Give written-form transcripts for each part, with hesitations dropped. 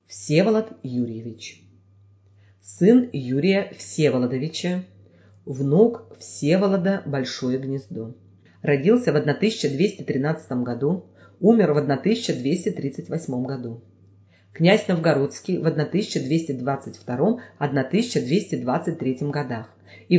Всеволод Юрьевич. Сын Юрия Всеволодовича, внук Всеволода Большое Гнездо. Родился в 1213 году, умер в 1238 году. Князь Новгородский в 1222-1223 годах и в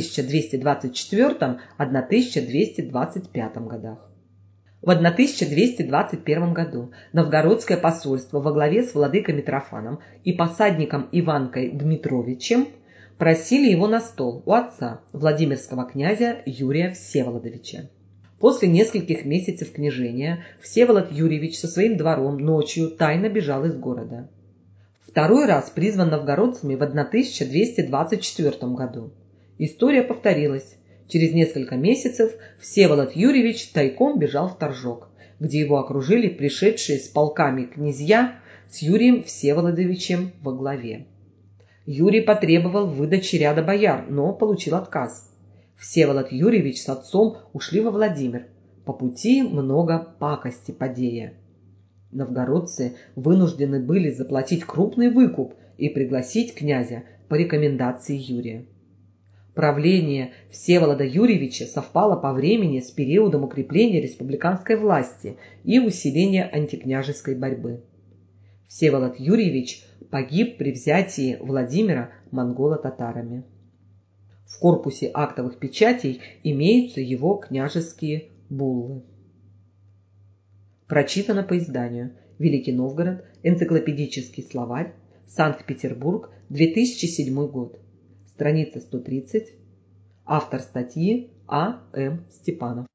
1224-1225 годах. В 1221 году новгородское посольство во главе с владыкой Митрофаном и посадником Иванкой Дмитровичем просили его на стол у отца, владимирского князя Юрия Всеволодовича. После нескольких месяцев княжения Всеволод Юрьевич со своим двором ночью тайно бежал из города. Второй раз призван новгородцами в 1224 году. История повторилась. Через несколько месяцев Всеволод Юрьевич тайком бежал в Торжок, где его окружили пришедшие с полками князья с Юрием Всеволодовичем во главе. Юрий потребовал выдачи ряда бояр, но получил отказ. Всеволод Юрьевич с отцом ушли во Владимир, по пути много пакости подея. Новгородцы вынуждены были заплатить крупный выкуп и пригласить князя по рекомендации Юрия. Правление Всеволода Юрьевича совпало по времени с периодом укрепления республиканской власти и усиления антикняжеской борьбы. Всеволод Юрьевич погиб при взятии Владимира монголо-татарами. В корпусе актовых печатей имеются его княжеские буллы. Прочитано по изданию. Великий Новгород. Энциклопедический словарь. Санкт-Петербург. 2007 год. Страница 130. Автор статьи А. М. Степанов.